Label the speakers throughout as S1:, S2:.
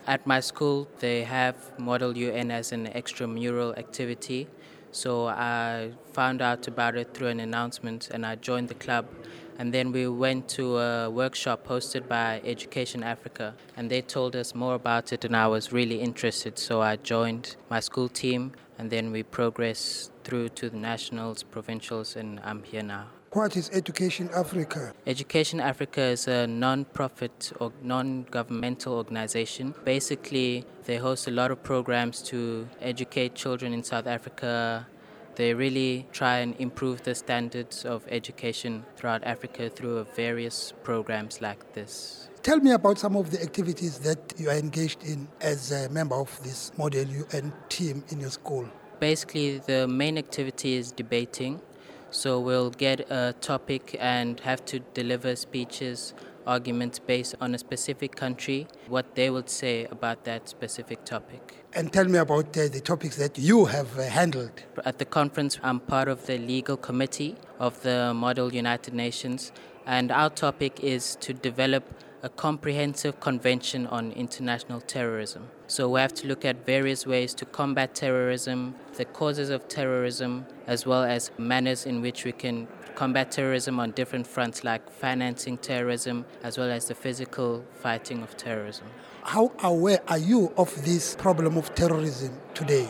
S1: At my school, they have Model UN as an extramural activity. So I found out about it through an announcement and I joined the club. And then we went to a workshop hosted by Education Africa and they told us more about it and I was really interested. So I joined my school team and then we progressed through to the nationals, provincials, and I'm here now.
S2: What is Education Africa?
S1: Education Africa is a non-profit or non-governmental organization. Basically, they host a lot of programs to educate children in South Africa. They really try and improve the standards of education throughout Africa through various programs like this.
S2: Tell me about some of the activities that you are engaged in as a member of this Model UN team in your school.
S1: Basically, the main activity is debating. So we'll get a topic and have to deliver speeches, arguments based on a specific country, what they would say about that specific topic.
S2: And tell me about the topics that you have handled.
S1: At the conference, I'm part of the legal committee of the Model United Nations, and our topic is to develop a comprehensive convention on international terrorism. So we have to look at various ways to combat terrorism, the causes of terrorism, as well as manners in which we can combat terrorism on different fronts like financing terrorism, as well as the physical fighting of terrorism.
S2: How aware are you of this problem of terrorism today?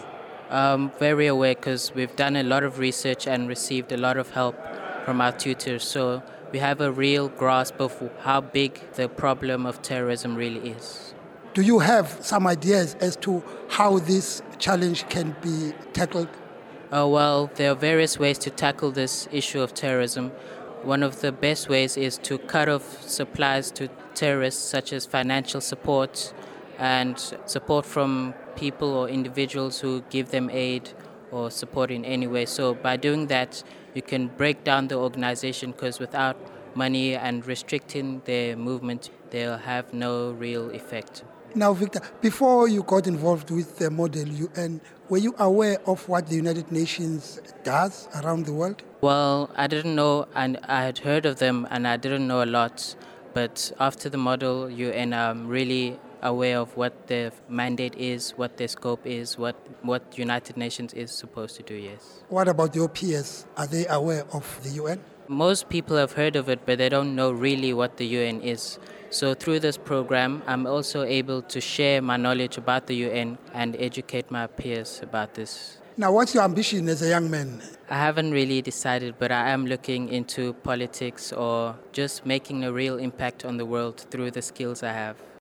S1: Very aware because we've done a lot of research and received a lot of help from our tutors. So we have a real grasp of how big the problem of terrorism really is.
S2: Do you have some ideas as to how this challenge can be tackled?
S1: Well, there are various ways to tackle this issue of terrorism. One of the best ways is to cut off supplies to terrorists, such as financial support and support from people or individuals who give them aid or support in any way. So by doing that, you can break down the organization because without money and restricting their movement, they'll have no real effect.
S2: Now, Victor, before you got involved with the Model UN, were you aware of what the United Nations does around the world?
S1: Well, I didn't know, and I had heard of them, and I didn't know a lot. But after the Model UN, I'm really aware of what their mandate is, what their scope is, what United Nations is supposed to do, yes.
S2: What about your peers? Are they aware of the UN?
S1: Most people have heard of it, but they don't know really what the UN is. So through this program, I'm also able to share my knowledge about the UN and educate my peers about this.
S2: Now, what's your ambition as a young man?
S1: I haven't really decided, but I am looking into politics or just making a real impact on the world through the skills I have.